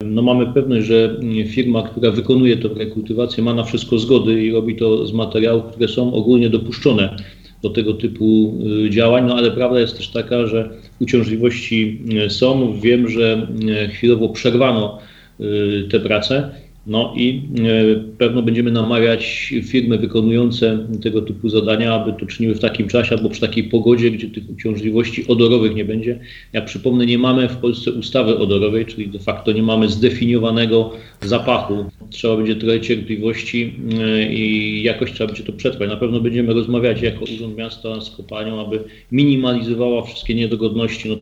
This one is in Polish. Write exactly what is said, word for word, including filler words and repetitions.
no mamy pewność, że firma, która wykonuje tę rekultywację, ma na wszystko zgody i robi to z materiałów, które są ogólnie dopuszczone do tego typu działań, no ale prawda jest też taka, że uciążliwości są. Wiem, że chwilowo przerwano te prace, no i pewno będziemy namawiać firmy wykonujące tego typu zadania, aby to czyniły w takim czasie albo przy takiej pogodzie, gdzie tych uciążliwości odorowych nie będzie. Jak przypomnę, nie mamy w Polsce ustawy odorowej, czyli de facto nie mamy zdefiniowanego zapachu. Trzeba będzie trochę cierpliwości i jakoś trzeba będzie to przetrwać. Na pewno będziemy rozmawiać jako Urząd Miasta z kopalnią, aby minimalizowała wszystkie niedogodności. No,